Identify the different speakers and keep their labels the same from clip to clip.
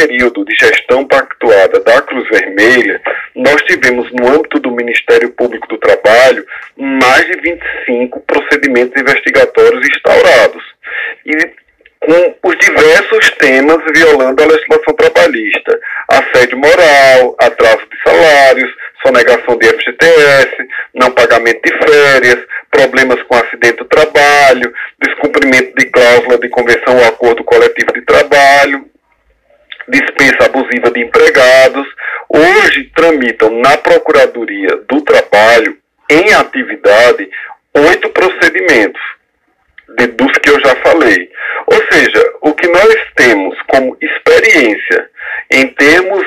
Speaker 1: período de gestão pactuada da Cruz Vermelha, nós tivemos, no âmbito do Ministério Público do Trabalho, mais de 25 procedimentos investigatórios instaurados. E com os diversos temas violando a legislação trabalhista: assédio moral, atraso de salários, sonegação de FGTS, não pagamento de férias, problemas com acidente do trabalho, descumprimento de cláusula de convenção ou acordo coletivo de trabalho, dispensa abusiva de empregados. Hoje tramitam na Procuradoria do Trabalho, em atividade, 8 procedimentos, dos que eu já falei. Ou seja, o que nós temos como experiência em termos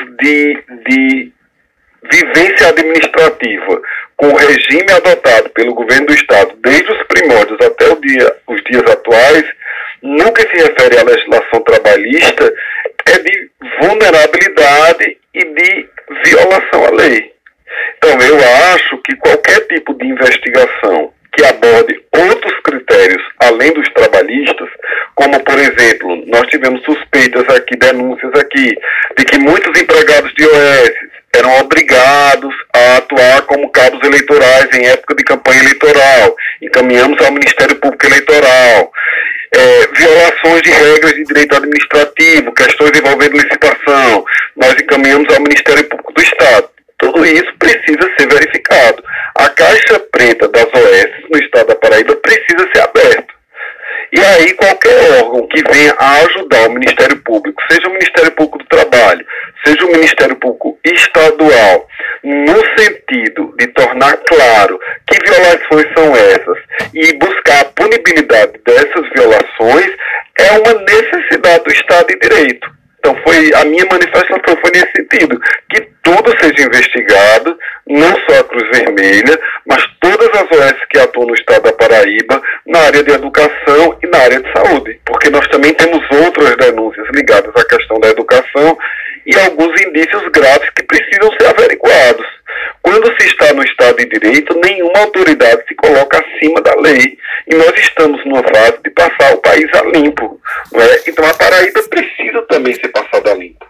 Speaker 1: de vivência administrativa com o regime adotado pelo governo do Estado desde os primórdios até os dias atuais, no que se refere à legislação trabalhista, é de vulnerabilidade e de violação à lei. Então, eu acho que qualquer tipo de investigação que aborde outros critérios além dos trabalhistas, como, por exemplo, nós tivemos suspeitas aqui, denúncias aqui, de que muitos empregados de OS eram obrigados a atuar como cabos eleitorais em época de campanha eleitoral. Encaminhamos ao Ministério Público Eleitoral. Violações de regras de direito administrativo, questões envolvendo licitação, nós encaminhamos ao Ministério Público do Estado. Tudo isso precisa ser verificado. A caixa preta das OS no Estado da Paraíba precisa ser aberta. E aí qualquer órgão que venha a ajudar o Ministério Público, seja o Ministério Público do Trabalho, seja o Ministério Público Estadual, no sentido de tornar claro que violações são essas e buscar a punibilidade dessas violações, é uma necessidade do Estado de Direito. Então a minha manifestação foi nesse sentido, que tudo seja investigado, não só a Cruz Vermelha, mas todas as OS que atuam no Estado da Paraíba, na área de educação e na área de saúde, porque nós também temos outras denúncias ligadas à questão da educação e alguns indícios graves que precisam ser averiguados. Quando se está no Estado de Direito, nenhuma autoridade se coloca acima da lei. E nós estamos numa fase de passar o país a limpo, não é? Então a Paraíba precisa também ser passada a limpo.